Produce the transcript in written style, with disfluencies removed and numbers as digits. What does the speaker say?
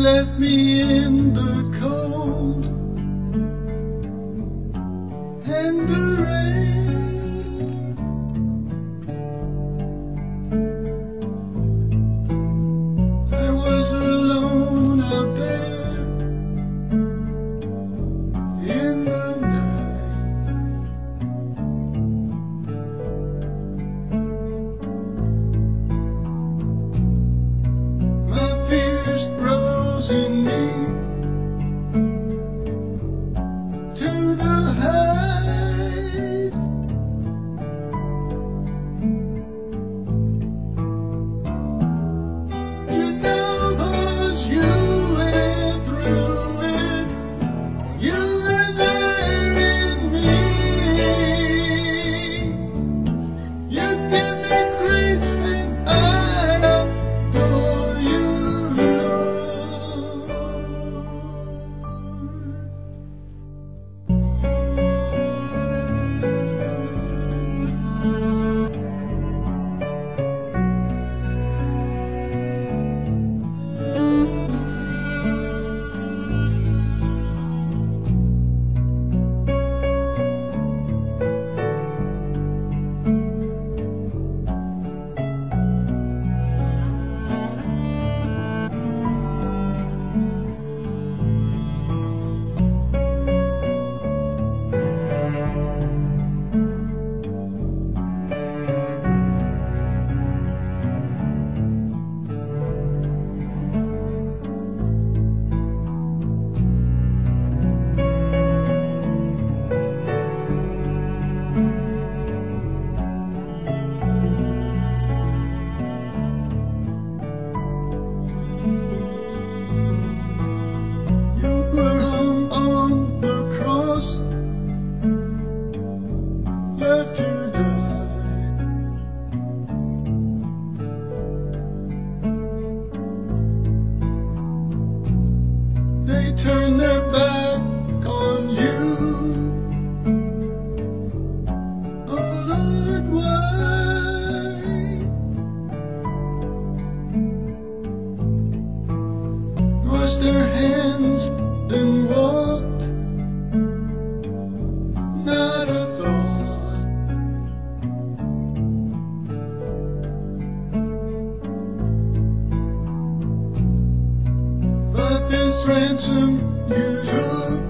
left me in the cold and the rain. I was alone out there in the night. My fears rose in me to the height. You know, 'cause you went through it. You were there in me. You give me grace and I adore you, left to die. They turned their back on you. Oh Lord, why? Washed their hands and walked, not a thought. But this ransom you took